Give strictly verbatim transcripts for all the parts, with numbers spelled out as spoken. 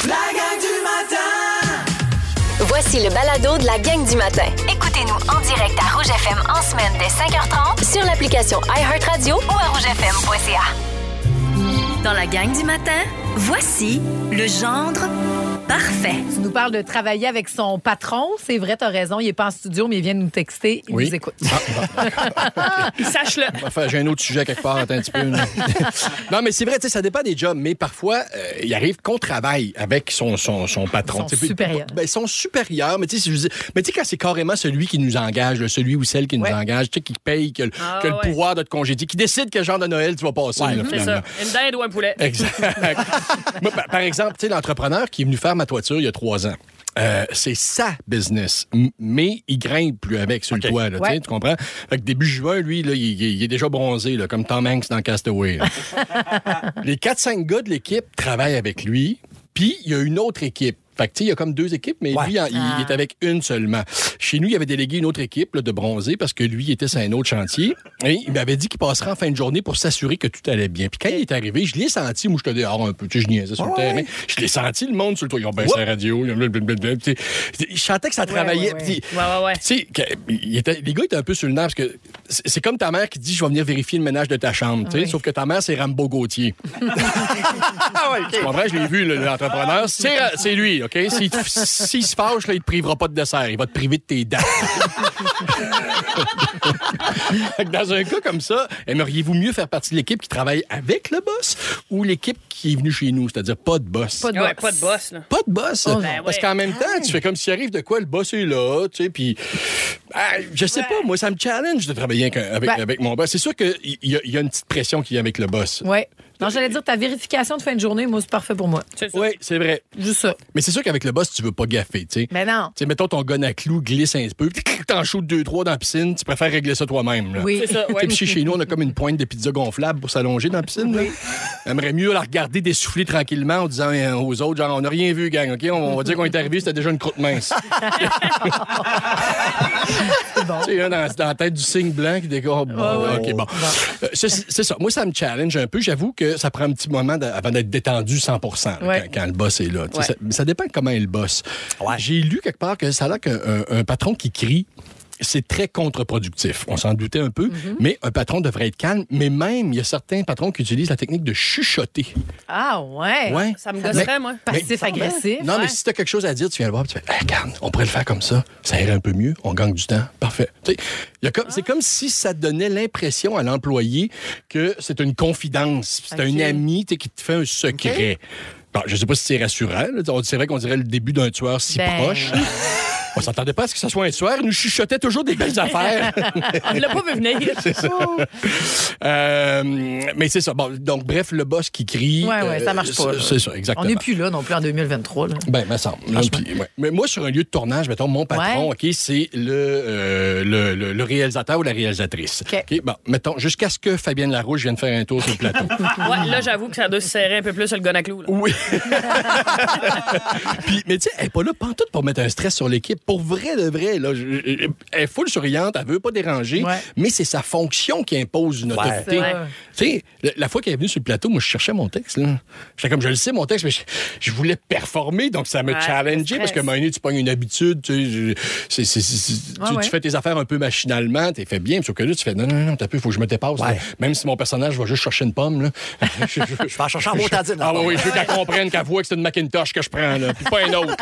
La gang du matin! Voici le balado de la gang du matin. Écoutez-nous en direct à Rouge F M en semaine dès cinq heures trente Sur l'application iHeartRadio ou à rouge f m point c a. Dans la gang du matin, voici le gendre parfait. Tu nous parles de travailler avec son patron. C'est vrai, t'as raison. Il n'est pas en studio, mais il vient de nous texter. Il oui. nous écoute. Ah, bon. Sache-le. Enfin, j'ai un autre sujet quelque part. Attends un petit peu. Là. Non, mais c'est vrai, ça dépend des jobs. Mais parfois, euh, il arrive qu'on travaille avec son, son, son patron. Son supérieur. Ben, son supérieur. Mais tu sais, je dis, mais tu sais, quand c'est carrément celui qui nous engage, là, celui ou celle qui nous ouais. engage, tu sais, qui paye, qui a, ah, qui a ouais. le pouvoir de te congédier, qui décide quel genre de Noël tu vas passer. Ouais, là, c'est ça. Une dinde ou un poulet. Exact. Moi, par exemple, tu sais, l'entrepreneur qui est venu faire ma toiture il y a trois ans. Euh, c'est sa business, mais il grimpe plus avec sur okay. le toit, là, ouais. tu comprends? Fait que début juin, lui, là, il, il est déjà bronzé, là, comme Tom Hanks dans Castaway. Les quatre cinq gars de l'équipe travaillent avec lui, puis il y a une autre équipe. Fait que, tu sais, il y a comme deux équipes, mais ouais. lui, il, ah. il est avec une seulement. Chez nous, il avait délégué une autre équipe là, de bronzés parce que lui, il était sur un autre chantier. Et il m'avait dit qu'il passerait en fin de journée pour s'assurer que tout allait bien. Puis quand il est arrivé, je l'ai senti, moi, je te dehors un peu. Tu sais, je niaisais sur ouais. le terrain. Je l'ai senti, le monde sur le toit. Ils ont baissé la radio. Je sentais que ça travaillait. Ouais, ouais, ouais. ouais, ouais, ouais. Tu sais, les gars étaient un peu sur le nerf parce que c'est comme ta mère qui dit, je vais venir vérifier le ménage de ta chambre. Oui. Sauf que ta mère, c'est Rambo Gauthier. ah ouais, okay. Tu comprends? Je l'ai vu, l'entrepreneur. C'est, c'est lui, OK? S'il S'il se fâche, là, il te privera pas de dessert. Il va te priver de tes dents. Dans un cas comme ça, aimeriez-vous mieux faire partie de l'équipe qui travaille avec le boss ou l'équipe qui est venue chez nous, c'est-à-dire pas de boss? Pas de boss. Ouais, pas de boss, là. Pas de boss. Oh, ben Parce ouais. qu'en même temps, tu fais comme s'il arrive de quoi, le boss est là, tu sais, puis... Ah, je sais ouais. pas, moi, ça me challenge de travailler avec, avec, ben. avec mon boss. C'est sûr qu'il y, y a une petite pression qui vient avec le boss. Oui. Non, j'allais dire, ta vérification de fin de journée, moi, c'est parfait pour moi. Oui, c'est vrai. Juste ça. Mais c'est sûr qu'avec le boss, tu veux pas gaffer, tu sais. Mais non. Tu sais, mettons ton gun à clous glisse un peu, t'en shootes deux, trois dans la piscine, tu préfères régler ça toi-même, là. Oui. C'est ça, ouais. Puis chez nous, on a comme une pointe de pizza gonflable pour s'allonger dans la piscine, oui. Aimerait mieux la regarder dessouffler tranquillement en disant aux autres, genre, on n'a rien vu, gang, OK? On va dire qu'on est arrivé, c'était déjà une croûte mince. C'est bon. Tu sais, dans, dans la tête du signe blanc qui décore. Bon, oh, OK, bon. bon. Euh, c'est, c'est ça. Moi, ça me challenge un peu. J'avoue que ça prend un petit moment avant d'être détendu cent pour cent là, ouais. quand, quand le boss est là. Ouais. Ça, ça dépend comment est le boss. Ouais. J'ai lu quelque part que ça a l'air qu'un un patron qui crie, c'est très contre-productif. On s'en doutait un peu, mm-hmm. mais un patron devrait être calme. Mais même, il y a certains patrons qui utilisent la technique de chuchoter. Ah ouais? ouais. Ça me gosserait, moi. Passif-agressif. Non, ouais. mais si tu as quelque chose à dire, tu viens le voir et tu fais hey, « Regarde, on pourrait le faire comme ça. Ça irait un peu mieux. On gagne du temps. Parfait. » Tu sais, y a comme, ah. C'est comme si ça donnait l'impression à l'employé que c'est une confidence. C'est okay. un ami qui te fait un secret. Okay. Bon, je sais pas si c'est rassurant. Là. C'est vrai qu'on dirait le début d'un tueur si ben... proche. On s'attendait pas à ce que ce soit un tueur. Il nous chuchotait toujours des belles affaires. On ne l'a pas vu venir. C'est ça. euh, mais c'est ça. Bon, donc, bref, le boss qui crie... Oui, oui, ça marche pas. C'est, c'est ça, exactement. On n'est plus là non plus en deux mille vingt-trois. Là. Ben, me semble. Là, puis, ouais. Mais moi, sur un lieu de tournage, mettons, mon patron, ouais. OK, c'est le, euh, le, le, le réalisateur ou la réalisatrice. OK. Okay, bon, mettons, jusqu'à ce que Fabienne Larouche vienne faire un tour sur le plateau. Ouais, là, j'avoue que ça doit se serrer un peu plus sur le gun à clous. Là. Oui. Puis, mais tu sais, elle n'est pas là pantoute pour mettre un stress sur l'équipe. Pour vrai de vrai, là, je, je, elle est full souriante, elle veut pas déranger, ouais. mais c'est sa fonction qui impose une autorité. Ouais. Tu sais, la, la fois qu'elle est venue sur le plateau, moi, je cherchais mon texte. Là. J'étais comme, je le sais, mon texte, mais je, je voulais performer, donc ça me ouais, challengeait, parce que à un moment donné, tu pognes une habitude, tu sais, c'est, c'est, c'est, ouais, tu, ouais. tu fais tes affaires un peu machinalement, t'es fait bien, sauf que là, tu fais, non, non, non, t'as peu, il faut que je me dépasse. Ouais. Même si mon personnage va juste chercher une pomme, là. je, je, je, je vais en chercher en motadine. Ah oui, je veux qu'elle comprenne, qu'elle voit que c'est une Macintosh que je prends, là, puis pas un autre,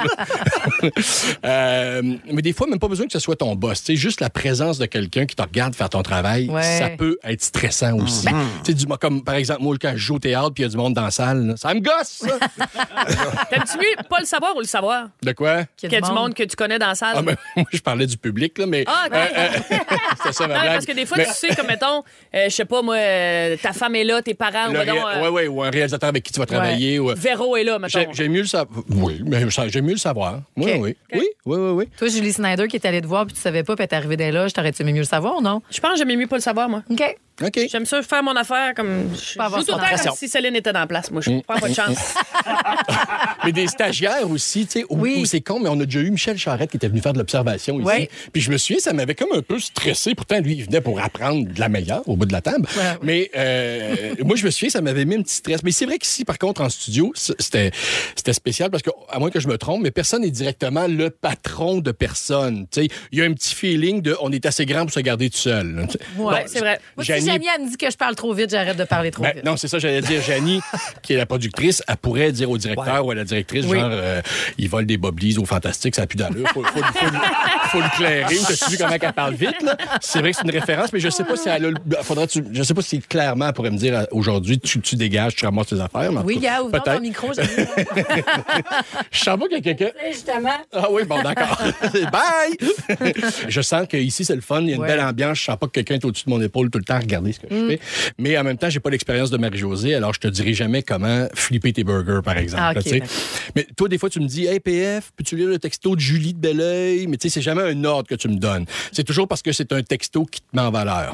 euh, mais des fois, même pas besoin que ce soit ton boss. T'sais, juste la présence de quelqu'un qui te regarde faire ton travail, ouais. ça peut être stressant aussi. Mmh. T'sais, du, comme par exemple, moi, quand je joue au théâtre puis il y a du monde dans la salle, là, ça me gosse, ça! T'aimes-tu mieux pas le savoir ou le savoir? De quoi? Qu'il y a du monde. monde que tu connais dans la salle. Ah, ben, moi, je parlais du public, là, mais... Ah, okay. euh, euh, c'était ça, ma blague. Parce que des fois, mais... tu sais, comme, mettons, euh, je sais pas, moi, euh, ta femme est là, tes parents, le ou ré... donc... Euh... Ouais, ouais, ou un réalisateur avec qui tu vas travailler. Ouais. Ou... Véro est là, mettons. J'ai, j'ai mieux le savoir. Oui, mais j'aime mieux le savoir. Okay. Oui, oui. Okay. Oui, oui, oui, oui. Toi, Julie Snyder, qui est allée te voir puis tu savais pas, puis t'es arrivée dès là, t'aurais-tu aimé mieux le savoir ou non? Je pense que j'aimais mieux pas le savoir, moi. OK. OK. J'aime ça faire mon affaire comme. Je joue tout le temps comme si Céline était dans la place. Moi, je prends pas de chance. mais des stagiaires aussi, tu sais, où, Oui. où c'est con, mais on a déjà eu Michel Charette qui était venu faire de l'observation ici. Oui. Puis je me souviens, ça m'avait comme un peu stressé. Pourtant, lui, il venait pour apprendre de la meilleure au bout de la table. Ouais, ouais. Mais euh, moi, je me souviens, ça m'avait mis un petit stress. Mais c'est vrai qu'ici, par contre, en studio, c'était, c'était spécial parce que, à moins que je me trompe, mais personne n'est directement le patron de personne. Tu sais, il y a un petit feeling de on est assez grand pour se garder tout seul. Ouais, c'est vrai. Moi, si Janie- Janie, elle me dit que je parle trop vite, j'arrête de parler trop Ben, vite. non, c'est ça, j'allais dire. Janie, qui est la productrice, elle pourrait dire au directeur Ouais. ou à la directrice, Oui. genre, euh, il vole des boblies au Fantastique, ça n'a plus d'allure. Faut, faut, faut, faut le clairer. Ou t'as-tu vu comment elle parle vite, là? C'est vrai que c'est une référence, mais je sais pas si elle a le- faudrait tu, je sais pas si clairement elle pourrait me dire euh, aujourd'hui, tu, tu dégages, tu ramasses tes affaires. mais en Oui, tout cas, gars, ouvre donc ton peut-être. micro, Janie. Je sens pas qu'il y a quelqu'un. Justement. Ah oui, bon, d'accord. Bye! Je sens qu'ici, c'est le fun. Il y a une Ouais. belle ambiance. Je sens pas que quelqu'un est au-dessus de mon épaule tout le temps à regarder ce que je fais. Mais en même temps, j'ai pas l'expérience de Marie-Josée, alors je te dirai jamais comment flipper tes burgers, par exemple. Ah, ok, tu sais. d'accord. Mais toi, des fois, tu me dis, hey, P F, peux-tu lire le texto de Julie de Belleuil? Mais tu sais, c'est jamais un ordre que tu me donnes. C'est toujours parce que c'est un texto qui te met en valeur.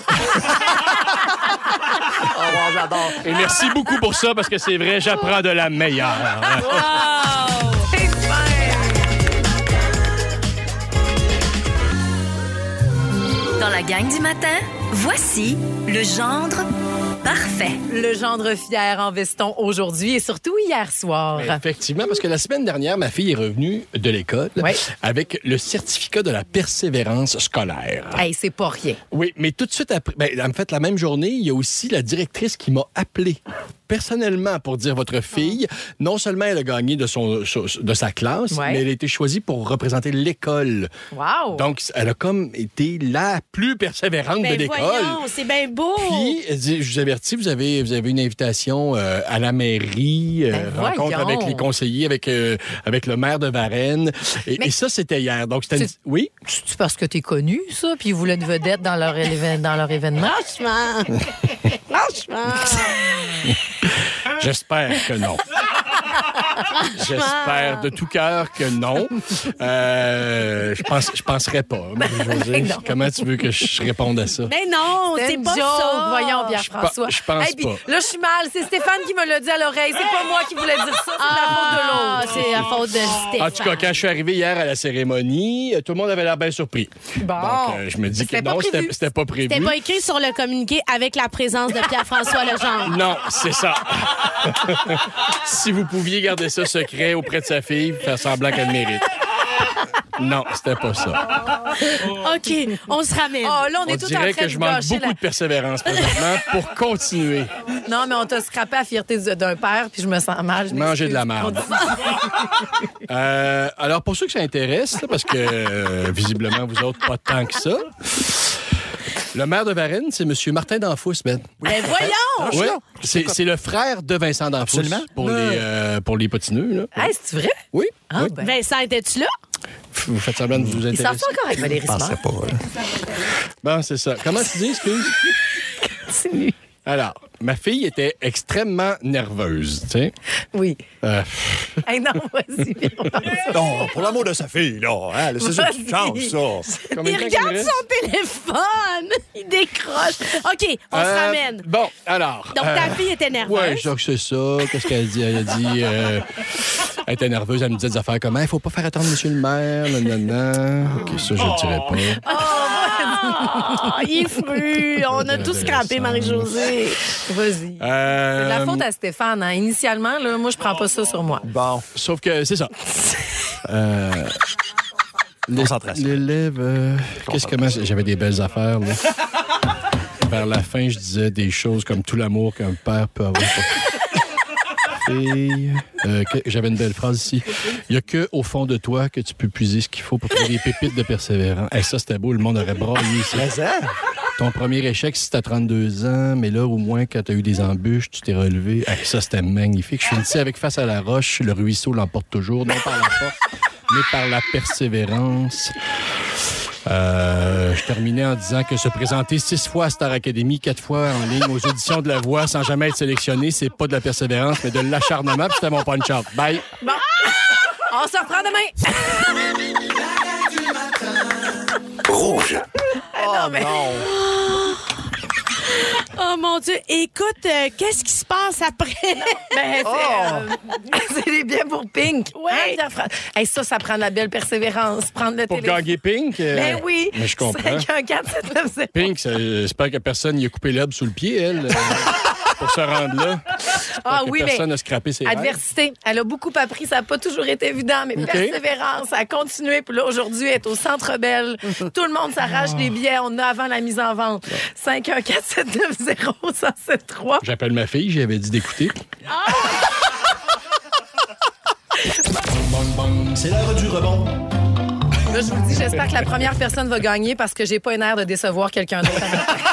Oh, wow, j'adore. Et merci beaucoup pour ça, parce que c'est vrai, j'apprends de la meilleure. Dans la gang du matin, voici le gendre parfait. Le gendre fier en veston aujourd'hui et surtout hier soir. Effectivement, parce que la semaine dernière, ma fille est revenue de l'école Ouais. avec le certificat de la persévérance scolaire. Hey, c'est pas rien. Oui, mais tout de suite après, ben, en fait, la même journée, il y a aussi la directrice qui m'a appelé personnellement pour dire votre fille, non seulement elle a gagné de, son, de sa classe, Ouais. mais elle a été choisie pour représenter l'école. Wow! Donc, elle a comme été la plus persévérante Ben de l'école. voyons, c'est bien beau. Puis, elle dit, je vous avertis, vous avez, vous avez une invitation euh, à la mairie, euh, Ben rencontre voyons. avec les conseillers, avec, euh, avec le maire de Varennes. Et, Mais- et ça, c'était hier. Donc, c'était une- C'est- Oui? C'est parce que t'es connu, ça, puis ils voulaient une vedette dans leur, éve- dans leur événement. Franchement. Franchement. J'espère que non. J'espère de tout cœur que non. Euh, je pense, je penserais pas, Marie-Josée. Non. Comment tu veux que je réponde à ça? Mais non, C'est c'est une pas joke. ça. Voyons, Pierre-François. Je pense Hey, puis pas. Là, je suis mal. C'est Stéphane qui me l'a dit à l'oreille. C'est pas moi qui voulais dire ça. C'est Ah, la faute de l'autre. c'est la faute de Stéphane. En tout cas, quand je suis arrivé hier à la cérémonie, euh, tout le monde avait l'air bien surpris. Bon. Donc, euh, je me dis que C'était pas non, c'était prévu. c'était pas prévu. C'était pas écrit sur le communiqué avec la présence de Pierre-François Legendre. Non, c'est ça. Si vous pouviez garder ça secret auprès de sa fille, faire semblant qu'elle mérite. Non, c'était pas ça. OK, on se ramène. Oh, là, on, On est tout en dirait train que je de manque gâcher beaucoup la- de persévérance présentement pour continuer. Non, mais on t'a scrappé la fierté d'un père, puis je me sens mal. Je Manger de la m'excuse. merde. Euh, alors, pour ceux que ça intéresse, là, parce que euh, visiblement, vous autres, pas tant que ça, le maire de Varennes, c'est M. Martin Danfous, Ben. Mais voyons! Oui, c'est c'est le frère de Vincent Danfous. Absolument. Pour les, euh, pour les patineux. Là. Hey, c'est vrai? Oui. Ah, oui. ben. Vincent, étais-tu là? Vous faites semblant de vous Il s'en intéresser. fait encore avec Valérie Je pensais Simard. pas. là. Bon, c'est ça. Comment tu dis, excuse? Continue. Alors, ma fille était extrêmement nerveuse, tu sais. Oui. Euh, Hey, non, vas-y. Non, pour l'amour de sa fille, là. Hein, c'est ça une chance, ça. combien Il de temps qu'il regarde reste? son téléphone. Il décroche. OK, on se Euh, ramène. Bon, alors. Donc, euh, ta fille était nerveuse. Ouais, je crois que c'est ça. Qu'est-ce qu'elle a dit? Elle a dit. euh, elle était nerveuse. Elle me disait des affaires comme il faut pas faire attendre monsieur le maire. Nanana. OK, ça, je le dirais pas. Ah, il est fru. On a tous scrappé Marie-Josée. Vas-y. Euh, C'est de la faute à Stéphane. Hein. Initialement, là, moi, je prends pas ça sur moi. Bon, Sauf que c'est ça. Euh, l'é- Concentration. L'élève. euh, Qu'est-ce que moi, j'avais des belles affaires, là. Vers la fin, je disais des choses comme tout l'amour qu'un père peut avoir pour fille. Euh, que- J'avais une belle phrase ici. Il n'y a que au fond de toi que tu peux puiser ce qu'il faut pour trouver des pépites de persévérance. Et ça, c'était beau, le monde aurait braillé ici. mais ça. Ton premier échec, si t'as trente-deux ans, mais là, au moins, quand t'as eu des embûches, tu t'es relevé. Hey, ça, c'était magnifique. Je finissais avec face à la roche, le ruisseau l'emporte toujours, non par la force, mais par la persévérance. Euh, je terminais en disant que se présenter six fois à Star Academy, quatre fois en ligne aux auditions de La Voix sans jamais être sélectionné, c'est pas de la persévérance, mais de l'acharnement. Puis c'était mon punch-out. Bye. Bon. On se reprend demain. Rouge. Oh non. Oh mon Dieu. Écoute, euh, qu'est-ce qui se passe après? Ben, c'est, euh, c'est les billets pour Pink. Ouais. Hein, Pierre-François? Hey, ça, ça prend de la belle persévérance. Prendre le Pour téléphone. gagner Pink. euh, Ben oui. Mais je comprends. cinq un quatre sept neuf zéro. Pink, ça- j'espère que personne y a coupé l'herbe sous le pied, elle, euh, pour se rendre là. Ah que oui, mais personne n'a scrappé ses rêves. adversité. Elle a beaucoup appris. Ça n'a pas toujours été évident, mais OK. persévérance, elle a continué. Puis là, aujourd'hui, elle est au Centre Bell. Tout le monde s'arrache des billets. On a avant la mise en vente. cinq un quatre sept neuf zéro un zéro sept trois. J'appelle ma fille, j'avais dit d'écouter. C'est l'heure du rebond. Là, je vous dis, j'espère que la première personne va gagner parce que j'ai pas un air de décevoir quelqu'un d'autre.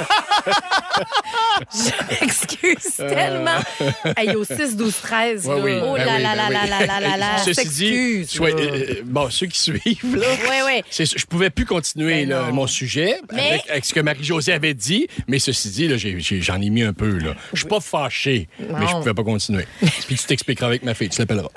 Je m'excuse tellement. Hey, au six douze treize. Ouais, là. oui. Oh Ben là oui, là ben là oui. là là là là là. Ceci dit, s'excuse, soit- là. euh, bon, ceux qui suivent, là, Oui, oui. c'est- je pouvais plus continuer Ben là, non. mon sujet Mais- avec, avec ce que Marie-Josée avait dit, mais ceci dit, là, j'ai- j'ai- j'en ai mis un peu. Là. Je suis pas fâché, mais je Non. pouvais pas continuer. Puis tu t'expliqueras avec ma fille, tu l'appelleras.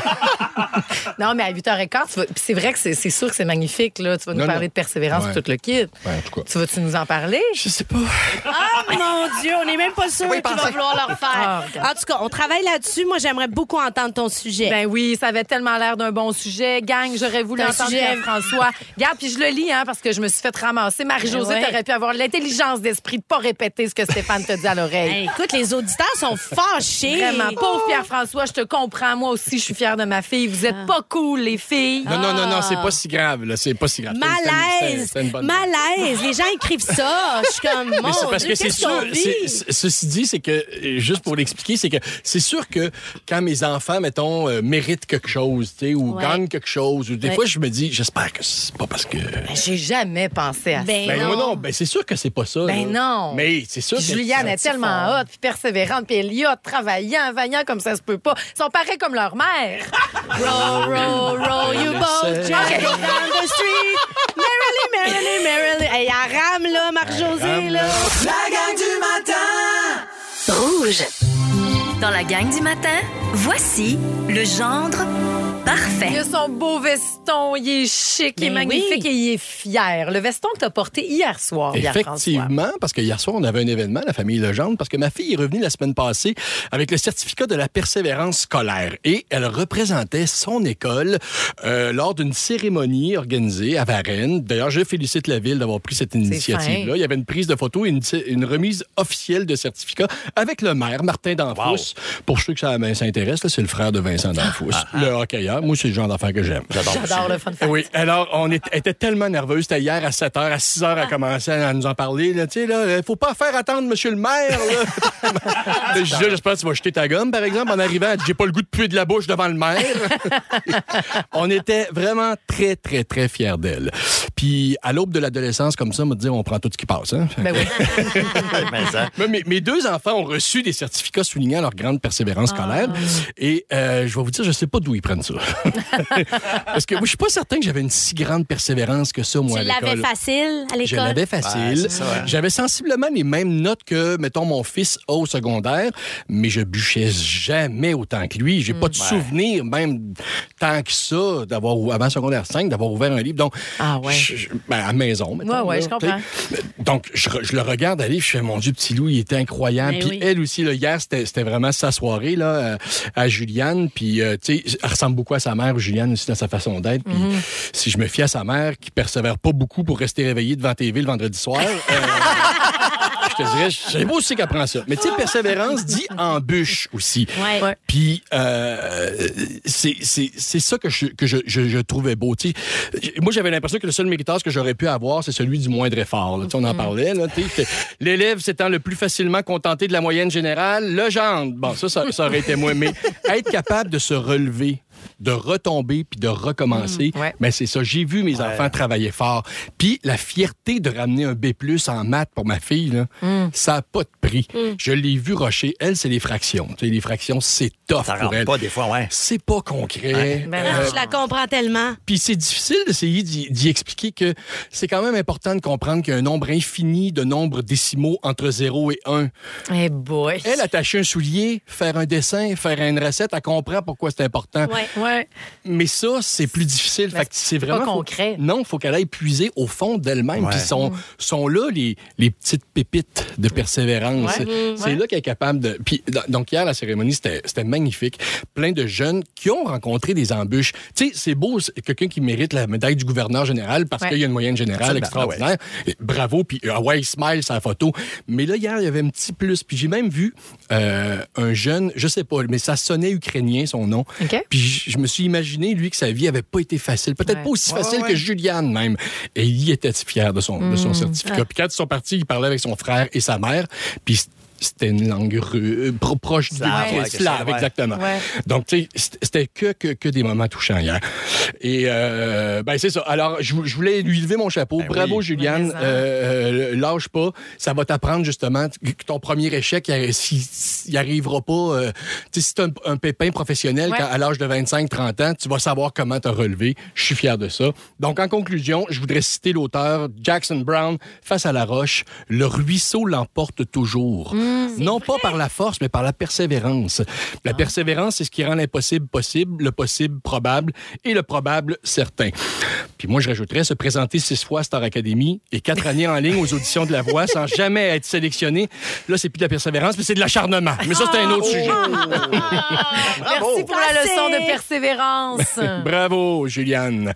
Non, mais à huit heures quinze, tu vas- puis c'est vrai que c'est c'est sûr que c'est magnifique. Là. Tu vas nous Non, parler non. de persévérance, Ouais. tout le kit. Ouais, en tout cas. Tu vas-tu nous en parler? Je sais pas. Ah, mon Dieu, on n'est même pas sûr qu'il va vouloir leur faire. Ah, regarde. En tout cas, on travaille là-dessus. Moi, j'aimerais beaucoup entendre ton sujet. Ben oui, ça avait tellement l'air d'un bon sujet. Gang, j'aurais voulu C'est un entendre sujet- François. Regarde, puis je le lis, hein, parce que je me suis fait ramasser. Marie-Josée, Ben ouais. t'aurais pu avoir l'intelligence d'esprit de pas répéter ce que Stéphane te dit à l'oreille. Hey, écoute, les auditeurs sont fâchés. Vraiment, pauvre Pierre-François, je te comprends. Moi aussi, je suis fière de ma fille. Vous êtes pas cool, les filles. Non, non, non, non, c'est pas si grave. Là. C'est pas si grave. C'était- Malaise, c'était une bonne- malaise. Les gens écrivent ça. Je suis comme, mon Mais c'est parce Dieu, que c'est qu'est-ce qu'on sûr. vit? c'est- c'est- Ceci dit, c'est que, euh, juste pour l'expliquer, c'est que c'est sûr que quand mes enfants, mettons, euh, méritent quelque chose, tu sais, ou Ouais. gagnent quelque chose, ou des Ouais. fois, je me dis, j'espère que c'est pas parce que. J'ai jamais pensé à ça. Ben, Ben, non. moi, non, ben, c'est sûr que c'est pas ça. Ben là. non. Mais c'est sûr Puis que. Juliane est tellement hot, puis persévérante, puis Elliot travaillant, vaillant comme ça se peut pas. Ils sont pareils comme leur mère. Roll, roll, roll, you boat, just Ok. go down the street. Merrily, merrily, merrily. Hey, elle rame, là, Marc-Josée, là. La gang du matin. Rouge. Dans la gang du matin, voici le gendre Il parfait. a son beau veston, il est chic, il est Ben magnifique oui. et il est fier. Le veston que tu as porté hier soir, Pierre-François. Effectivement, parce que hier soir, on avait un événement, la famille Legendre, parce que ma fille est revenue la semaine passée avec le certificat de la persévérance scolaire et elle représentait son école euh, lors d'une cérémonie organisée à Varennes. D'ailleurs, je félicite la ville d'avoir pris cette initiative-là. fin. Il y avait une prise de photo et une, une remise officielle de certificat avec le maire, Martin Danfous. Pour ceux que ça s'intéresse, là, c'est le frère de Vincent Danfous, le hockeyeur. Moi, c'est le genre d'affaires que j'aime. J'adore le fun fact. Oui, alors, on est- était tellement nerveuse. C'était hier à sept heures. À six heures, elle commençait à nous en parler. Là, tu sais, là, il faut pas faire attendre monsieur le maire. Là. Je disais, j'espère que tu vas jeter ta gomme, par exemple, en arrivant. Elle dit, j'ai pas le goût de puer de la bouche devant le maire. On était vraiment très, très, très fiers d'elle. Puis, à l'aube de l'adolescence, comme ça, on me dit, on prend tout ce qui passe. Hein? Ben oui. Mais ça. Moi, mes, mes deux enfants ont reçu des certificats soulignant leur grande persévérance scolaire. Et euh, je vais vous dire, je sais pas d'où ils prennent ça. Parce que moi, je suis pas certain que j'avais une si grande persévérance que ça, moi, Tu à l'école. l'avais facile à Je l'école? l'avais Ouais, facile. c'est ça, ouais. J'avais sensiblement les mêmes notes que, mettons, mon fils a au secondaire, mais je bûchais jamais autant que lui. J'ai pas de souvenir, même tant que ça, d'avoir, avant secondaire cinq, d'avoir ouvert un livre. Donc, Ah ouais. je- je- ben, à la maison, mettons, Ouais, ouais, là, je comprends. tu sais. Donc, je, re- je le regarde aller, je fais, mon Dieu, petit loup, il était incroyable. Mais Puis oui. elle aussi, là, hier, c'était c'était vraiment sa soirée, là, euh, à Juliane. Puis, euh, tu sais, elle ressemble beaucoup à sa mère, Juliane, aussi, dans sa façon d'être. Puis, si je me fie à sa mère, qui persévère pas beaucoup pour rester réveillée devant T V le vendredi soir, euh, je te dirais, je sais pas aussi qu'elle prend ça. Mais tu sais, persévérance dit embûche aussi. Ouais. Ouais. Puis, euh, c'est c'est- c'est ça que je, que je, je, je trouvais beau. Tu sais, moi, j'avais l'impression que le seul méritage que j'aurais pu avoir, c'est celui du moindre effort. Là. Tu sais, on en parlait. là, tu sais, que L'élève s'étant le plus facilement contenté de la moyenne générale, le gendre. Bon, ça, ça, ça aurait été moi. Mais être capable de se relever, de retomber puis de recommencer, ouais. ben c'est ça. J'ai vu mes enfants travailler fort. Puis la fierté de ramener un B plus en maths pour ma fille, là, ça n'a pas de prix. Je l'ai vu rocher. Elle, c'est les fractions. Tu sais, les fractions, c'est tough Ça pour rentre elle. pas des fois, ouais. C'est pas concret. Ben Non, non. je la comprends tellement. Puis c'est difficile d'essayer d'y d'y expliquer que c'est quand même important de comprendre qu'il y a un nombre infini de nombres décimaux entre zéro et un. Eh boy. Elle, attacher un soulier, faire un dessin, faire une recette, elle comprend pourquoi c'est important. Ouais. Ouais. Mais ça, c'est plus difficile. Fait que c'est pas vraiment... concret. Faut, non, il faut qu'elle aille puiser au fond d'elle-même. Ouais. Puis sont, sont là les, les petites pépites de persévérance. Ouais. C'est Ouais. là qu'elle est capable de... Puis, donc, hier, la cérémonie, c'était, c'était magnifique. Plein de jeunes qui ont rencontré des embûches. Tu sais, c'est beau, c'est quelqu'un qui mérite la médaille du gouverneur général parce Ouais. qu'il y a une moyenne générale Absolument. extraordinaire. Et bravo, puis ah ouais, il smile sa photo. Mais là, hier, il y avait un petit plus. Puis j'ai même vu euh, un jeune, je sais pas, mais ça sonnait ukrainien, son nom. OK. Puis je, je me suis imaginé, lui, que sa vie avait pas été facile. Peut-être Ouais. pas aussi Ouais, facile ouais, que ouais. Juliane, même. Et il était fier de son, de son certificat. Ah. Puis quand ils sont partis, il parlait avec son frère et sa mère. Puis c'était une langue ru- pro- proche Slave, du ouais, slave, ouais. exactement. Ouais. Donc, tu sais, c'était que, que, que des moments touchants hier. Et, euh, ben, c'est ça. Alors, je, vou- je voulais lui lever mon chapeau. Ben Bravo, oui. Juliane. Mais ça. Euh, euh, lâche pas. Ça va t'apprendre, justement, que ton premier échec, il si, si- il arrivera pas. Euh, tu sais, si t'as un, un pépin professionnel Ouais. quand- à l'âge de vingt-cinq trente ans, tu vas savoir comment te relever. Je suis fier de ça. Donc, en conclusion, je voudrais citer l'auteur Jackson Brown, Face à la roche. Le ruisseau l'emporte toujours. Non pas par la force, mais par la persévérance. La persévérance, c'est ce qui rend l'impossible possible, le possible probable et le probable certain. Puis moi, je rajouterais se présenter six fois à Star Academy et quatre années en ligne aux auditions de La Voix sans jamais être sélectionné. Là, c'est plus de la persévérance, mais c'est de l'acharnement. Mais ça, c'est un autre sujet. Merci pour la leçon de persévérance. Bravo, Juliane.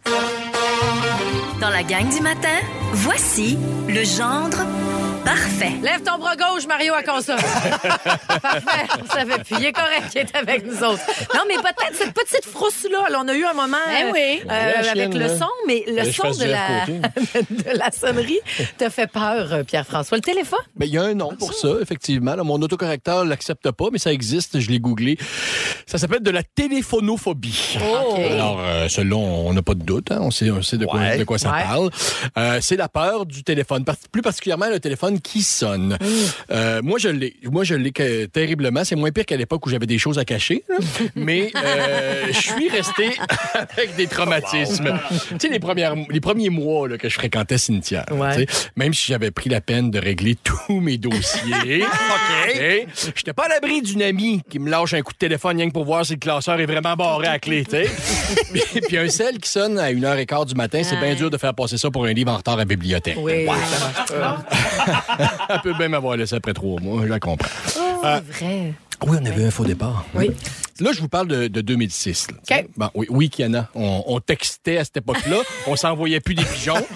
Dans la gang du matin, voici le gendre parfait. Lève ton bras gauche, Mario, à console. Parfait, on savait plus. Il est correct qu'il est avec nous autres. Non, mais peut-être cette petite frousse-là. Là, on a eu un moment Ben euh, oui. euh, La avec chienne, le là. son, mais le Fallait que je son fasse de du la, de la sonnerie te fait peur, euh, Pierre-François. Le téléphone? Ben, il y a un nom pour ça, effectivement. Là, mon autocorrecteur l'accepte pas, mais ça existe. Je l'ai googlé. Ça s'appelle de la téléphonophobie. Oh. Alors, euh, celui-là, on n'a pas de doute. Hein? On sait, on sait de, quoi, Ouais. de quoi ça Ouais. parle. Euh, c'est la peur du téléphone, par- plus particulièrement le téléphone qui sonne. Euh, moi, je l'ai. Moi, je l'ai que- terriblement. C'est moins pire qu'à l'époque où j'avais des choses à cacher. là. Mais euh, je suis resté avec des traumatismes. Tu sais, les, premières, les premiers mois là, que je fréquentais Cynthia, là, Ouais. tu sais, même si j'avais pris la peine de régler tous mes dossiers, OK, j'étais pas à l'abri d'une amie qui me lâche un coup de téléphone rien que pour voir si le classeur est vraiment barré à clé, tu sais. puis, puis un sel qui sonne à une heure et quart du matin, c'est bien dur de faire passer ça pour un livre en retard à la bibliothèque. Oui, ça marche pas. Elle peut bien m'avoir laissé après trois mois, je la comprends. C'est vrai. Oui, on avait eu un faux départ. Oui. Là, je vous parle de, de deux mille six. là, tu sais. OK. Bon, oui, oui, qu'il y en a. On, on textait à cette époque-là. On s'envoyait plus des pigeons.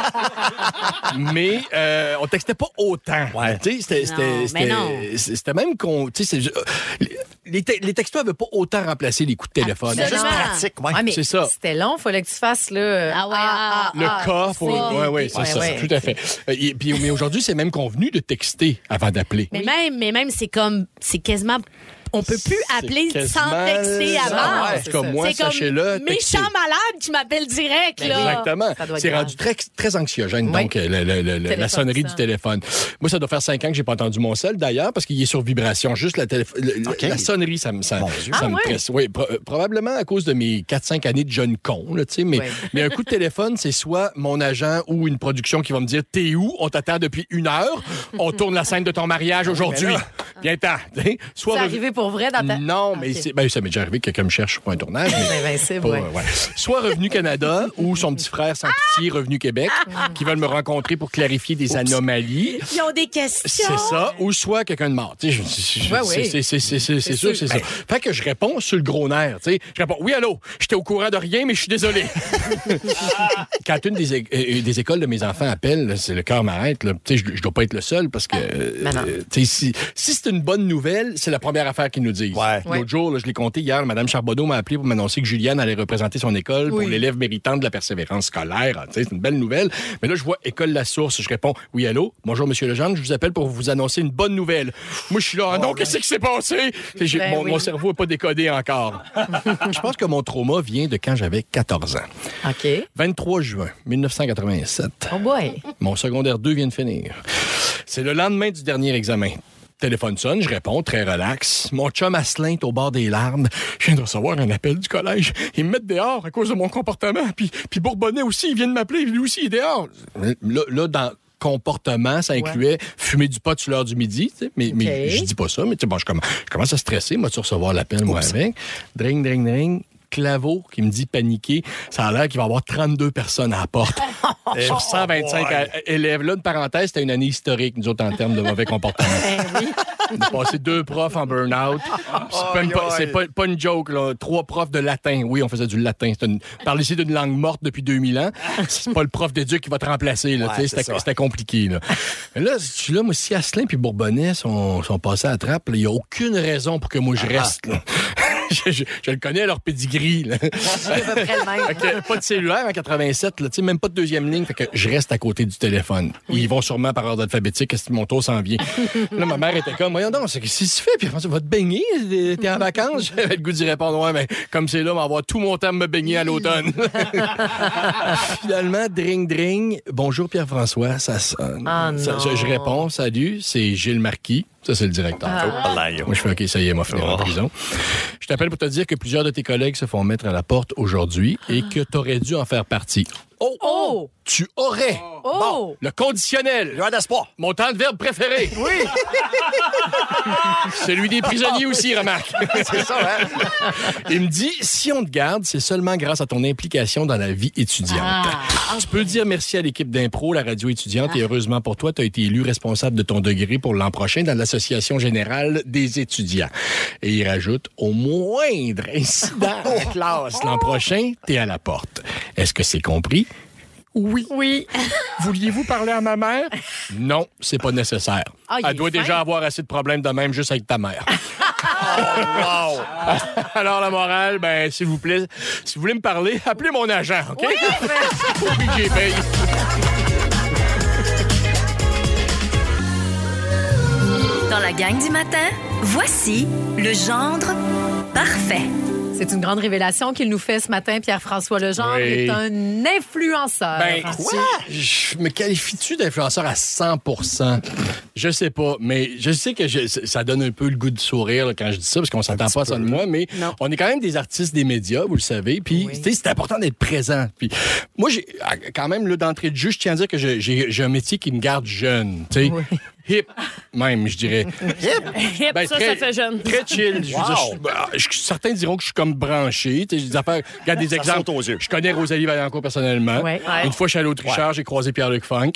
Mais euh, on textait pas autant. Ouais. Tu sais, c'était, Non, c'était, mais c'était, non. c'était même qu'on... Tu sais, c'est- les- les, te- les textos n'avaient pas autant remplacé les coups de téléphone. Absolument. Juste pratique, ouais. Ouais, mais C'est ça. c'était long, il fallait que tu fasses le. Ah ouais, ah, Le ah, cas pour... c'est- Oui, oui, c'est Ouais, ça. ouais. Tout à fait. Euh, et puis, mais aujourd'hui, c'est même convenu de texter avant d'appeler. Mais même, mais même c'est comme, c'est quasiment, on peut plus appeler C'est sans quasiment texter ça. avant. Ouais, en tout cas, moi, c'est comme sachez-le, textez. méchant malade qui m'appelle direct, là. Exactement. Ça doit être C'est grave. rendu très, très anxiogène, Oui. donc, euh, le- le- le- Téléphone, la sonnerie ça. du téléphone. Moi, ça doit faire cinq ans que j'ai pas entendu mon sel, d'ailleurs, parce qu'il est sur vibration. Juste la, télé- le- OK. la sonnerie, ça me, ça, Mon Dieu. ça Ah, me ouais? presse. Oui, pro- euh, probablement à cause de mes quatre cinq années de jeune con, là, tu sais, mais, Oui. mais un coup de téléphone, c'est soit mon agent ou une production qui va me dire « T'es où? On t'attend depuis une heure. On tourne la scène de ton mariage aujourd'hui. Viens-t'en. » Soit C'est rev- arrivé pour vrai dans ta. Non, mais Ok. c'est, ben, ça m'est déjà arrivé que quelqu'un me cherche pour un tournage. mais- Invincible, pas, ouais. ouais. Soit Revenu Canada ou son petit frère sans pitié Revenu Québec qui veulent me rencontrer pour clarifier des anomalies. Ils ont des questions. C'est ça. Ou soit quelqu'un de mort. Tu sais, je- je- je- Ouais, c'est, oui. c'est, c'est, c'est, c'est, c'est sûr, c'est ça. Fait que je réponds sur le gros nerf. Tu sais. Je réponds oui, allô, j'étais au courant de rien, mais je suis désolé. Quand une des, é- euh, des écoles de mes enfants appelle, là, c'est le cœur m'arrête. Là. Tu sais, je, je dois pas être le seul parce que Ben non. euh, tu sais, si, si c'est une bonne nouvelle, c'est la première affaire qu'ils nous disent. Ouais. L'autre jour, là, je l'ai compté hier, Mme Charbonneau m'a appelé pour m'annoncer que Juliane allait représenter son école Oui. pour l'élève méritant de la persévérance scolaire. Ah, tu sais, c'est une belle nouvelle. Mais là, je vois École La Source. Je réponds oui, allô, bonjour, Monsieur Legendre, je vous appelle pour vous annoncer une bonne nouvelle. Moi, je suis là, ah non, qu'est-ce qui s'est passé? Tu sais, j'ai- Ben mon, oui. mon cerveau n'est pas décodé encore. Je pense que mon trauma vient de quand j'avais quatorze ans. OK. vingt-trois juin mille neuf cent quatre-vingt-sept. Oh boy. Mon secondaire deux vient de finir. C'est le lendemain du dernier examen. Téléphone sonne, je réponds, très relax. Mon chum Asselin est au bord des larmes. Je viens de recevoir un appel du collège. Ils me mettent dehors à cause de mon comportement. Puis, puis Bourbonnais aussi, il vient de m'appeler. Lui aussi, il est dehors. Là, là dans comportement, ça incluait fumer du pot sur l'heure du midi. Tu sais, mais, mais OK. je dis pas ça. Mais tu sais, bon, je commence, je commence à stresser. Moi, tu recevoir l'appel, moi, avec. Dring, dring, dring. Claveau qui me dit paniquer. Ça a l'air qu'il va y avoir trente-deux personnes à la porte. Sur cent vingt-cinq oh élèves. Là, une parenthèse, c'était une année historique, nous autres, en termes de mauvais comportement. Ben oui. On a passé deux profs en burn-out. C'est, pas une, c'est pas, pas une joke, là. Trois profs de latin. Oui, on faisait du latin. C'est une, parle ici d'une langue morte depuis deux mille ans. C'est pas le prof d'éduc qui va te remplacer. Là, ouais, c'était, c'était compliqué. Là. Mais là, je suis là, moi, si Asselin puis Bourbonnais sont, sont passés à la trappe, il n'y a aucune raison pour que moi, je reste. Là. Je, je, je le connais à leur pedigree. Là. C'est à peu près le même. Okay, pas de cellulaire en quatre-vingt-sept, là, même pas de deuxième ligne. Fait que je reste à côté du téléphone. Oui. Ils vont sûrement par ordre alphabétique, est-ce que mon tour s'en vient. Là, ma mère était comme, voyons donc, c'est qu'est-ce que tu fais? Puis elle va te baigner? T'es en vacances? J'avais le goût d'y répondre, ouais, mais comme c'est là, on va avoir tout mon temps à me baigner à l'automne. Finalement, dring, dring. Bonjour Pierre-François, ça sonne. Ah, ça, je, je réponds, salut, c'est Gilles Marquis. Ça, c'est le directeur. Ah. Moi, je fais OK, ça y est, m'a fait en prison. Je t'appelle pour te dire que plusieurs de tes collègues se font mettre à la porte aujourd'hui et que tu aurais dû en faire partie. Oh! Oh! Tu aurais. Oh! Bon, le conditionnel. Joie d'espoir. Mon temps de verbe préféré. Oui. Celui des prisonniers aussi, remarque. C'est ça, hein? Il me dit, si on te garde, c'est seulement grâce à ton implication dans la vie étudiante. Ah. Tu peux dire merci à l'équipe d'impro, la radio étudiante, ah. et heureusement pour toi, tu as été élu responsable de ton degré pour l'an prochain dans l'Association générale des étudiants. Et il rajoute, au moindre incident en classe l'an prochain, t'es à la porte. Est-ce que c'est compris? Oui. Oui. Vouliez-vous parler à ma mère? Non, c'est pas nécessaire. Ah, elle doit fin. déjà avoir assez de problèmes de même juste avec ta mère. Oh, wow! Alors, la morale, ben, s'il vous plaît, si vous voulez me parler, appelez mon agent, OK? Oui, oui, j'ai payé. Dans la gang du matin, voici le gendre parfait. C'est une grande révélation qu'il nous fait ce matin. Pierre-François Legendre oui. est un influenceur. Ben, quoi? Je me qualifie-tu d'influenceur à cent pour cent? Je sais pas, mais je sais que je, ça donne un peu le goût de sourire là, quand je dis ça, parce qu'on s'entend pas ça de moi, mais non. On est quand même des artistes des médias, vous le savez, puis oui. c'est important d'être présent. Puis moi, j'ai quand même, là, d'entrée de jeu, je tiens à dire que j'ai, j'ai, j'ai un métier qui me garde jeune, tu sais. Oui. Hip, même, je dirais. Hip? Hip, ben, ça, très, ça fait jeune. Très chill. Je, wow. je, je, je, certains diront que je suis comme branché. Tu sais, des affaires, regarde des ça exemples. Aux yeux. Je connais Rosalie Vaillancourt personnellement. Ouais. Ouais. Une fois, je suis allé au Trichard, ouais. j'ai croisé Pierre-Luc Funk.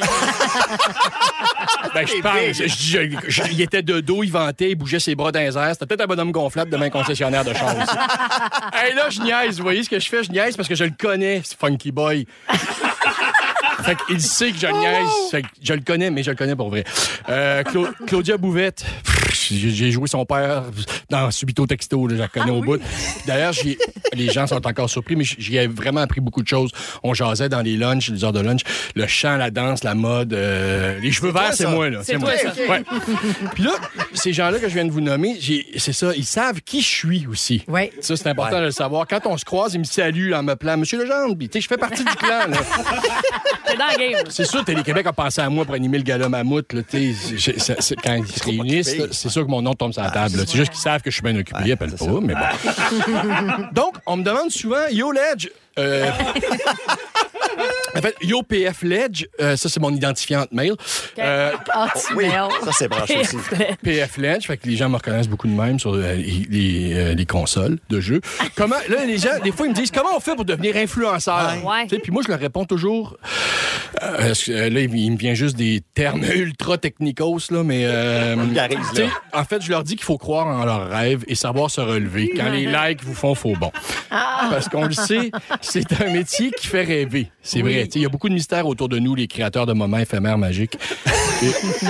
ben, je parle. Je, je, je, il était de dos, il ventait, il bougeait ses bras dans les airs. C'était peut-être un bonhomme gonflable de main concessionnaire de choses. Hey, là, je niaise. Vous voyez ce que je fais? Je niaise parce que je le connais, ce Funky Boy. Fait qu'il sait que je niaise. Fait que je le connais, mais je le connais pour vrai. Euh, Cla- Claudia Bouvette, pff, j'ai, j'ai joué son père dans Subito Texto, là, je la connais ah, au oui. bout. D'ailleurs, j'y, les gens sont encore surpris, mais j'y ai vraiment appris beaucoup de choses. On jasait dans les lunchs, les heures de lunch. Le chant, la danse, la mode, euh, les cheveux c'est verts, c'est moi. Là. C'est, c'est moi. toi, ça. Ouais. Puis là, ces gens-là que je viens de vous nommer, j'ai, c'est ça, ils savent qui je suis aussi. Oui. Ça, c'est important ouais. de le savoir. Quand on se croise, ils me saluent en me plaint. Monsieur Legendre, tu sais, je fais partie du clan. Là. T'es dans la game. C'est sûr, Télé-Québec a pensé à moi pour animer le gala Mammouth. Là, c'est, c'est, c'est, quand ils se réunissent, là, c'est sûr que mon nom tombe sur la table. Là. C'est juste qu'ils savent que je suis bien occupé. Ils appellent pas, mais bon. Donc, on me demande souvent, Yo Ledge... Euh... En fait, Yo P F Ledge, euh, ça c'est mon identifiant mail. Euh, oui, ça c'est branché aussi. P F Ledge, fait que les gens me reconnaissent beaucoup de même sur euh, les, les, euh, les consoles de jeux. Comment, là, les gens, des fois, ils me disent comment on fait pour devenir influenceur? Ouais. Puis moi, je leur réponds toujours. Euh, là, il me vient juste des termes ultra technicos, là, mais. Euh, en fait, je leur dis qu'il faut croire en leurs rêves et savoir se relever. Quand les likes vous font faux bon. Ah. Parce qu'on le sait, c'est un métier qui fait rêver. C'est oui. vrai. Il y a beaucoup de mystères autour de nous, les créateurs de moments éphémères magiques. Et...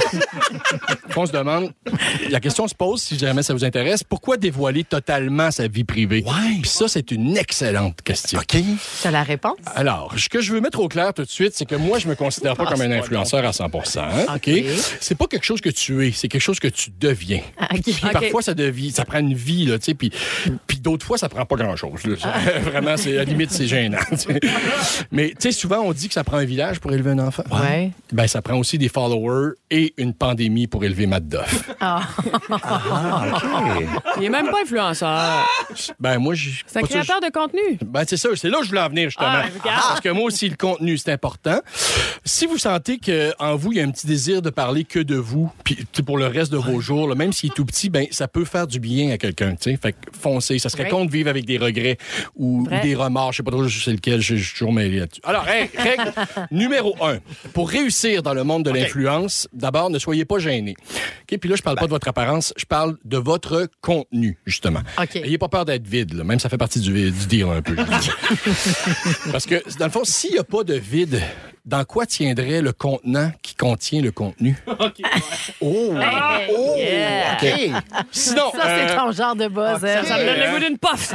on se demande, la question se pose, si jamais ça vous intéresse, pourquoi dévoiler totalement sa vie privée? Ouais. Puis ça, c'est une excellente question. OK. C'est la réponse? Alors, ce que je veux mettre au clair tout de suite, c'est que moi, je me considère pas comme un influenceur à cent pour cent. Hein? OK. C'est pas quelque chose que tu es, c'est quelque chose que tu deviens. Okay. Puis okay. parfois, ça devient, ça prend une vie, là, tu sais, puis, puis d'autres fois, ça prend pas grand-chose. Là. Vraiment, c'est, à la limite, c'est gênant. T'sais. Mais, tu sais, souvent, on dit que ça prend un village pour élever un enfant. Ouais. Ben, ça prend aussi des followers boomer et une pandémie pour élever Madoff. Ah. Ah, OK. Il est même pas influenceur. Ben, moi, je. C'est un créateur de contenu. Ben, c'est ça. C'est là que je voulais en venir, justement. Ah, regarde. Parce que moi aussi, le contenu, c'est important. Si vous sentez qu'en vous, il y a un petit désir de parler que de vous, puis pour le reste de vos jours, là, même s'il est tout petit, ben, ça peut faire du bien à quelqu'un, tu sais. Fait que foncez. Ça serait Ouais. con de vivre avec des regrets ou, ou des remords. Je sais pas trop c'est lequel. Je je suis toujours mêlé là-dessus. Alors, hey, règle numéro un. Pour réussir dans le monde de l'influence, d'abord, ne soyez pas gênés. OK? Puis là, je parle pas de votre apparence, je parle de votre contenu, justement. OK. Ayez pas peur d'être vide, là. Même ça fait partie du, du deal un peu. Parce que, dans le fond, s'il n'y a pas de vide, dans quoi tiendrait le contenant qui contient le contenu? Oh! Hey, Oh! yeah. OK. Sinon, Ça, c'est euh, ton genre de buzz. hein. Ça me donne le goût d'une puff.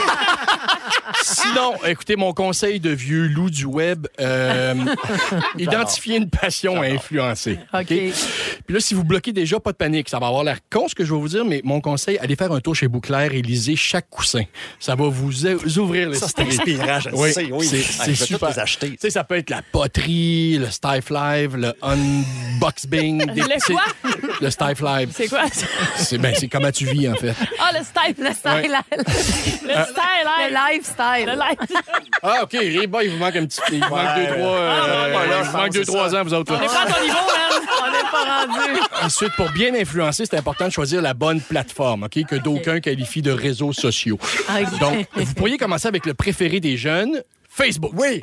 sinon, écoutez, mon conseil de vieux loup du web, euh, identifiez une passion à influencer. OK? OK. Puis là, si vous bloquez déjà, pas de panique. Ça va avoir l'air con ce que je vais vous dire, mais mon conseil, allez faire un tour chez Bouclair et lisez chaque coussin. Ça va vous a- ouvrir Ça, c'est l'esprit. inspirant, je le Oui, sais. Oui. c'est- Ah, c'est je vais super. tous les acheter. Tu sais, ça peut être la poterie, le Stife Live, le unboxing. des- Le c'est- quoi? Le Stife Live. C'est quoi ça? C'est ben, c'est comment tu vis, en fait. Ah, le style. Le style, Le style, le hein? lifestyle. Le live. Ah, OK. Eh ben, il vous manque un petit... Il vous manque Ouais. deux, trois... euh, Ah, voilà, il je vous manque pense deux, que trois c'est ça. ans, vous autres. là. On n'est pas à ton niveau, man. On n'est pas rendu. Ensuite, pour bien influencer, c'est important de choisir la bonne plateforme, OK, que d'aucuns qualifient de réseaux sociaux. OK. Donc, vous pourriez commencer avec le préféré des jeunes, Facebook. Oui.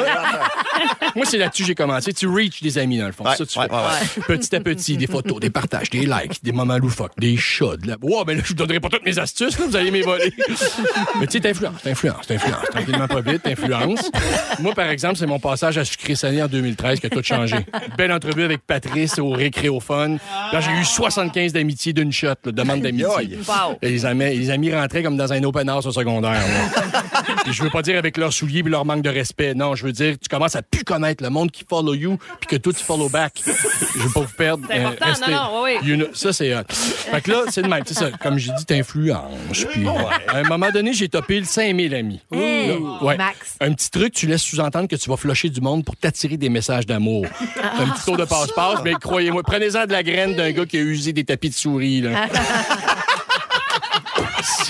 Moi, c'est là-dessus que j'ai commencé. Tu reach des amis, dans le fond. Ouais, Ça, tu ouais, fais. ouais, ouais. Petit à petit, des photos, des partages, des likes, des moments loufoques, des chats. De la... Wow, mais là, je vous donnerai pas toutes mes astuces, là, vous allez m'évoler. Mais tu sais, t'influences, t'influences, t'influences. Tranquillement, pas vite, t'influences. Moi, par exemple, c'est mon passage à Sucré Salé en deux mille treize qui a tout changé. Belle entrevue avec Patrice au Récréophone. Là, j'ai eu soixante-quinze d'amitié d'une shot, là, demande d'amitié. Aïe. Wow. Et les amis, les amis rentraient comme dans un open house au secondaire. là. Et je veux pas dire avec leurs souliers et leur manque de respect. Non, je veux dire que tu commences à plus connaître le monde qui follow you puis que toi, tu follow back. Je veux pas vous perdre. C'est important, non, non, oui, oui. You know, ça, c'est hot. Fait que là, c'est le même. Tu sais, ça, comme j'ai dit, t'influences. Puis, à un moment donné, j'ai topé le cinq mille amis. Hey, Là, ouais. Max. Un petit truc, tu laisses sous-entendre que tu vas flusher du monde pour t'attirer des messages d'amour. Un petit tour de passe-passe, mais croyez-moi, prenez-en de la graine d'un gars qui a usé des tapis de souris. Là. C'est-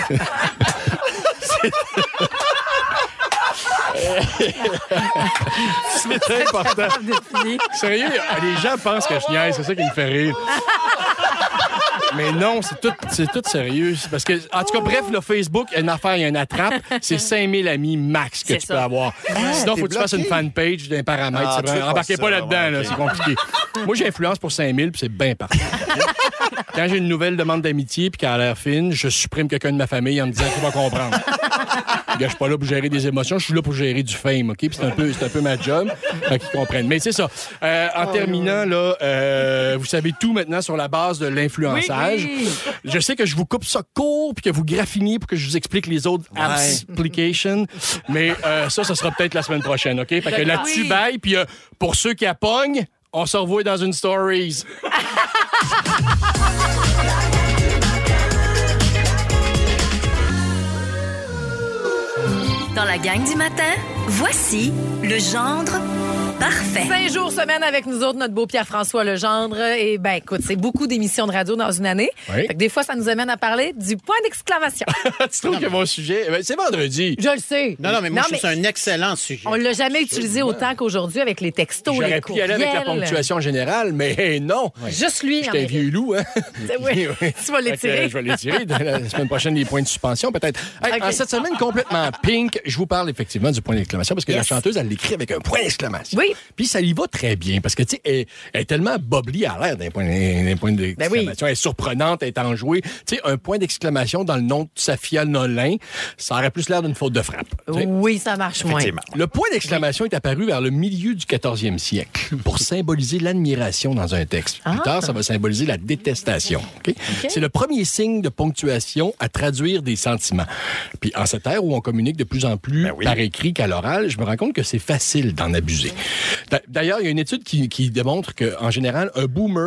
C'est très important. Sérieux, les gens pensent que je niaise, c'est ça qui me fait rire. Mais non, c'est tout, c'est tout sérieux. C'est parce que, en tout cas, bref, le Facebook, une affaire, il y a une attrape. C'est cinq mille amis max que C'est tu ça. peux avoir. Sinon, il faut que tu fasses une fanpage d'un paramètre. Ah, C'est tu vrai. fais pas Embarquez ça, pas là-dedans, ouais, là, ok. c'est compliqué. Moi, j'influence pour cinq mille, puis c'est bien parfait. Quand j'ai une nouvelle demande d'amitié puis qu'elle a l'air fine, je supprime quelqu'un de ma famille en me disant qu'il va comprendre. Je suis pas là pour gérer des émotions, je suis là pour gérer du fame, OK? Puis c'est un peu, c'est un peu ma job, fait qu'ils comprennent. Mais c'est ça. Euh, en terminant, là, euh, vous savez tout maintenant sur la base de l'influençage. Oui, oui. Je sais que je vous coupe ça court puis que vous graffiniez pour que je vous explique les autres applications, mais euh, ça, ça sera peut-être la semaine prochaine, OK? Fait que là-dessus, Oui. bye. Puis euh, pour ceux qui appognent, on se revoit dans une stories. Dans la gang du matin, voici le gendre parfait. Cinq jours semaine avec nous autres, notre beau Pierre-François Legendre. Et ben écoute, c'est beaucoup d'émissions de radio dans une année. Oui. Fait que des fois, ça nous amène à parler du point d'exclamation. Tu trouves que mon sujet... Ben, c'est vendredi. Je le sais. Non, non, mais moi, je trouve que c'est un excellent sujet. On l'a jamais utilisé autant qu'aujourd'hui avec les textos, les J'aurais pu y aller avec la courriels. ponctuation générale, mais non. Juste lui. J'étais en un mérite. vieux loup, hein? Oui, tu vas Fait que, l'étirer. euh, Je vais l'étirer. Dans La semaine prochaine, les points de suspension, peut-être. Hey, OK. En cette semaine complètement pink, je vous parle effectivement du point d'exclamation parce que Yes. la chanteuse, elle l'écrit avec un point d'exclamation. Oui. Puis ça y va très bien parce que, tu sais, elle, elle est tellement bubbly à l'air d'un point, d'un point d'exclamation. Ben oui. Elle est surprenante, elle est enjouée. Tu sais, un point d'exclamation dans le nom de Safia Nolin, ça aurait plus l'air d'une faute de frappe. tu sais. Oui, ça marche moins. Effectivement. Le point d'exclamation est apparu vers le milieu du quatorzième siècle pour symboliser l'admiration dans un texte. Plus Ah. tard, ça va symboliser la détestation. OK? C'est le premier signe de ponctuation à traduire des sentiments. Puis en cette ère où on communique de plus en plus Ben oui. par écrit qu'à l'oral, je me rends compte que c'est facile d'en abuser. D'a- D'ailleurs, il y a une étude qui, qui démontre qu'en général, un boomer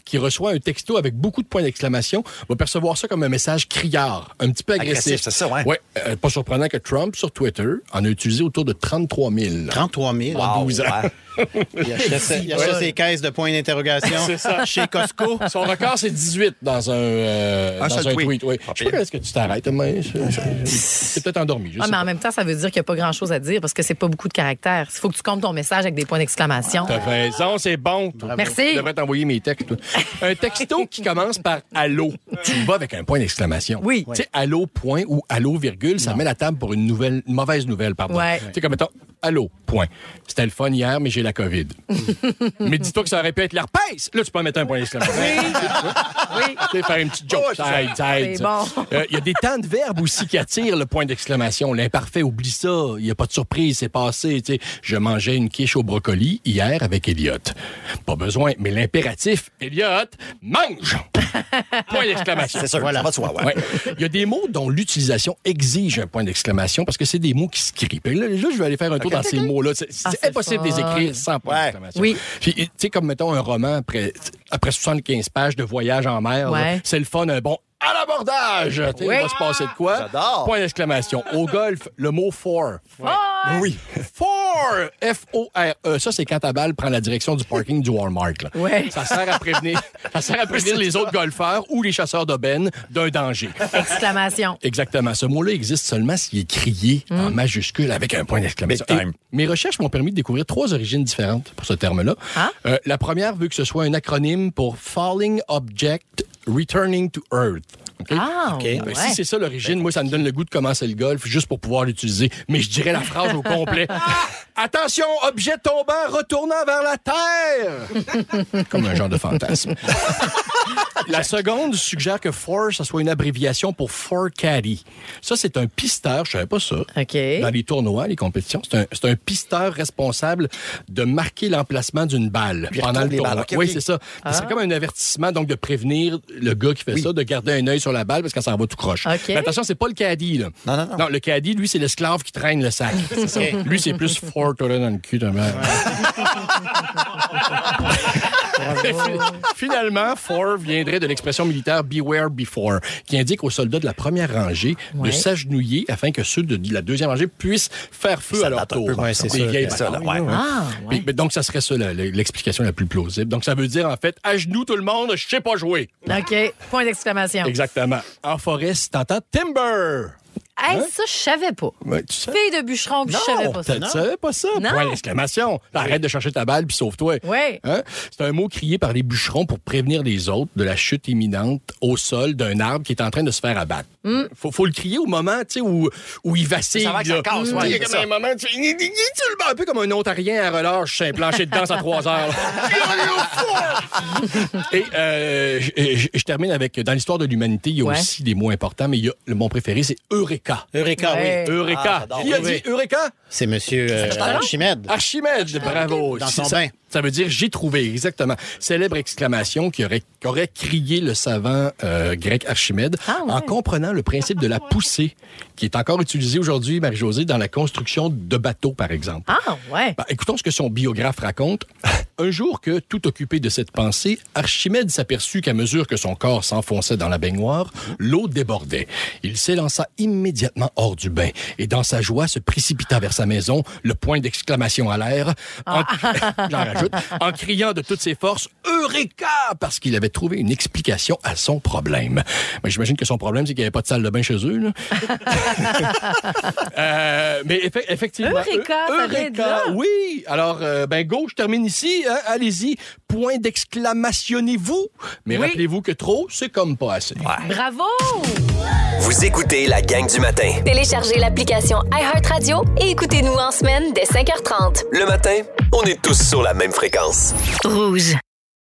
qui reçoit un texto avec beaucoup de points d'exclamation va percevoir ça comme un message criard, un petit peu agressif. Agressif, c'est ça, ouais. Ouais, euh, pas surprenant que Trump, sur Twitter, en a utilisé autour de trente-trois mille. trente-trois mille. En douze ans. Ouais. Il achète, il achète ses caisses de points d'interrogation C'est ça. chez Costco. Son record, c'est dix-huit dans un, euh, Un dans seul un tweet. tweet. Oui. Je sais pas, est-ce que tu t'arrêtes, mais c'est peut-être endormi. Je Ah, sais mais en pas. même temps, ça veut dire qu'il n'y a pas grand-chose à dire parce que c'est pas beaucoup de caractères. Il faut que tu comptes ton message avec des points d'exclamation. T'as raison, c'est bon. Merci. Je devrais t'envoyer mes textes. toi. Un texto qui commence par allô. Tu vas avec un point d'exclamation. Oui. Tu sais, allô, point ou allô, virgule, ça met la table pour une nouvelle, une mauvaise nouvelle, pardon. Ouais. Tu sais, comme mettons, allô, point. C'était le fun hier, mais j'ai la COVID. Mais dis-toi que ça aurait pu être l'herpès. Là, tu peux en mettre un point d'exclamation. Oui. Tu sais, faire une petite joke. Oh, ça aide, ça aide, C'est ça. bon. Euh, Il y a des temps de verbe aussi qui attirent le point d'exclamation. L'imparfait, oublie ça. Il n'y a pas de surprise, c'est passé. Tu sais, je mangeais une quiche au brocoli hier avec Elliot. Pas besoin, mais l'impératif, Elliot, mange! Point d'exclamation. C'est sûr, Voilà. ça va de soi, ouais. Ouais. Il y a des mots dont l'utilisation exige un point d'exclamation parce que c'est des mots qui se crient. Puis Là, là, je vais aller faire un tour dans ces mots-là. C'est c'est Ah, c'est impossible de les fun. écrire sans point Ouais. d'exclamation. Oui. Puis, tu sais, comme, mettons, un roman après, après soixante-quinze pages de voyage en mer, Ouais. là, c'est le fun, un bon à l'abordage. Tu sais, Oui. Il va se passer de quoi? J'adore. Point d'exclamation. Au golf, le mot for. Oui. For. F O R E. Ça, c'est quand ta balle prend la direction du parking du Walmart. Là. Ouais. Ça sert à prévenir, ça sert à prévenir les autres golfeurs ou les chasseurs d'aubaine d'un danger. Exclamation. Exactement. Ce mot-là existe seulement s'il est crié en majuscule avec un point d'exclamation. Big time. Et mes recherches m'ont permis de découvrir trois origines différentes pour ce terme-là. Ah. Euh, la première veut que ce soit un acronyme pour Falling Object Returning to Earth. OK? Ah, Ben, ouais. Si c'est ça l'origine, moi, ça me donne le goût de commencer le golf juste pour pouvoir l'utiliser. Mais je dirais la phrase au complet. Attention, objet tombant retournant vers la Terre! Comme un genre de fantasme. La seconde suggère que for, ça soit une abréviation pour for caddy. Ça, c'est un pisteur, je savais pas ça. OK. Dans les tournois, les compétitions, c'est un, c'est un pisteur responsable de marquer l'emplacement d'une balle Puis pendant retourne le les tournoi. balles. OK, oui, OK. c'est ça. C'est comme un avertissement, donc de prévenir le gars qui fait ça, de garder un œil sur la balle parce que ça en va tout croche. OK. Mais attention, c'est pas le caddie, là. Non, non, non. le caddie, lui, c'est l'esclave qui traîne le sac. C'est ça. Lui, c'est plus fort, toi, là, dans le cul de merde. Finalement, for viendrait de l'expression militaire beware before, qui indique aux soldats de la première rangée Ouais. de s'agenouiller afin que ceux de la deuxième rangée puissent faire feu Ça à leur date un tour. peu, ouais, c'est c'est des ça, vieilles c'est ça, là, batailles. ouais. Ah, Puis, ouais. mais donc, ça serait ça la- la- l'explication la plus plausible. Donc, ça veut dire, en fait, à genoux tout le monde, je sais pas jouer. OK. Point d'exclamation. Exactement. En forêt, si t'entends timber. Hey, Hein? ça, je savais pas. Ouais, tu sais. Fille de bûcheron, puis je savais pas ça. Tu savais pas ça? Non. Point d'exclamation. Arrête de chercher ta balle puis sauve-toi. Oui. Hein? C'est un mot crié par les bûcherons pour prévenir les autres de la chute imminente au sol d'un arbre qui est en train de se faire abattre. Faut, faut le crier au moment tu sais, où, où il vacille. Ça va que ça là. casse, Tu sais, ouais, Il y a c'est comme ça. un moment, tu fais, un peu comme un Ontarien à relâche sur un plancher de danse à trois heures. Et euh, je, je- je termine avec, dans l'histoire de l'humanité, il y a Ouais. aussi des mots importants, mais il y a, le mon préféré, c'est Eureka. Eureka, Ouais. oui. Eureka. Ah, j'adore. Qui a Oui. dit Eureka? C'est monsieur euh, Archimède. Archimède, bravo. Dans son ça, bain. Ça veut dire j'ai trouvé, exactement. Célèbre exclamation qui aurait, qu'aurait crié le savant euh, grec Archimède Ah, ouais. en comprenant le principe de la poussée qui est encore utilisé aujourd'hui, Marie-Josée, dans la construction de bateaux, par exemple. Ah, ouais. Ben, écoutons ce que son biographe raconte. Un jour que, tout occupé de cette pensée, Archimède s'aperçut qu'à mesure que son corps s'enfonçait dans la baignoire, l'eau débordait. Il s'élança immédiatement hors du bain et, dans sa joie, se précipita vers sa maison, le point d'exclamation à l'air, en... j'en rajoute, en criant de toutes ses forces « Eureka !» parce qu'il avait trouvé une explication à son problème. Ben, j'imagine que son problème, c'est qu'il n'y avait pas de salle de bain chez eux. Là. Euh, mais effe- effectivement... Eureka, ça vient de là. Oui. Alors, euh, ben go, je termine ici. Hein? Allez-y. Point d'exclamationnez-vous. Mais Oui. rappelez-vous que trop, c'est comme pas assez. Bravo! Vous écoutez la gang du matin. Téléchargez l'application iHeartRadio et écoutez-nous en semaine dès cinq heures trente. Le matin, on est tous sur la même fréquence. Rouge.